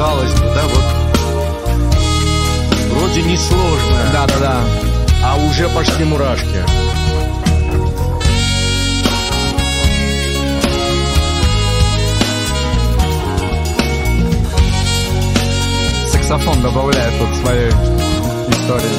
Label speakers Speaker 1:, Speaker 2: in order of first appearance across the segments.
Speaker 1: казалось бы, да, вот вроде несложно.
Speaker 2: Да-да-да.
Speaker 1: А уже пошли мурашки.
Speaker 2: Саксофон добавляет тут своей истории.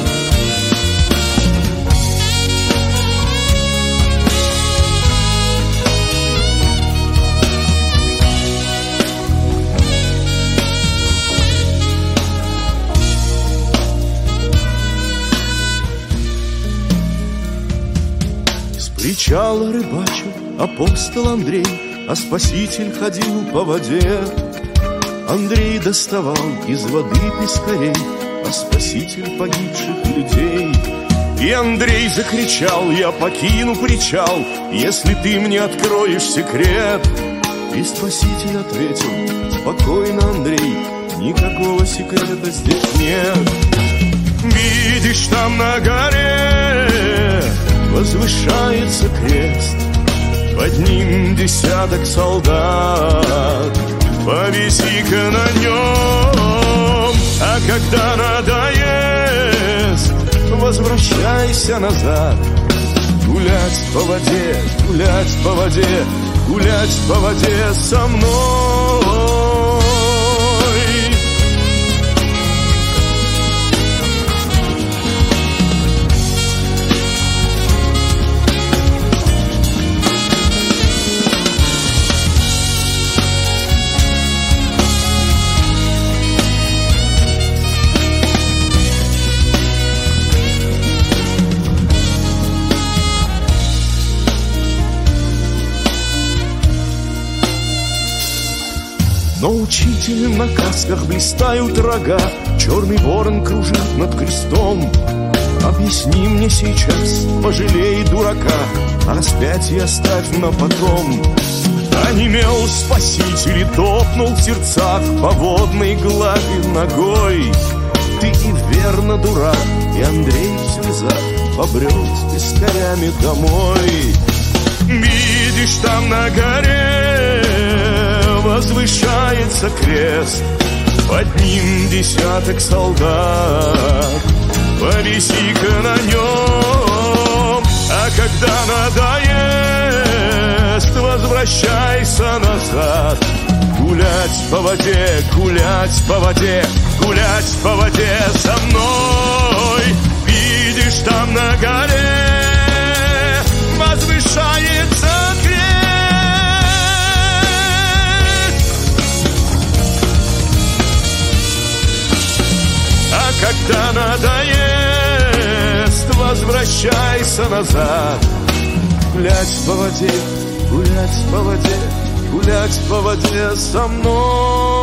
Speaker 3: С причала рыбачил апостол Андрей, а Спаситель ходил по воде. Андрей доставал из воды пескарей, а Спаситель погибших людей. И Андрей закричал: я покину причал, если ты мне откроешь секрет. И Спаситель ответил: спокойно, Андрей, никакого секрета здесь нет. Видишь, там на горе возвышается крест, под ним десяток солдат. Повиси-ка на нем, а когда надоест, возвращайся назад. Гулять по воде, гулять по воде, гулять по воде со мной. Но учитель на касках блистают рога, черный ворон кружит над крестом. Объясни мне сейчас, пожалей дурака, а распятие оставь на потом. Онемел Спаситель и топнул в сердцах по водной глади ногой. Ты и верно дурак, и Андрей в слезах побрел с пескарями домой. Видишь, там на горе возвышается крест, под ним десяток солдат. Повиси-ка на нем, а когда надоест, возвращайся назад. Гулять по воде, гулять по воде, гулять по воде со мной. Видишь, там на горе возвышается крест. А когда надоест, возвращайся назад. Гулять по воде, гулять по воде, гулять по воде со мной.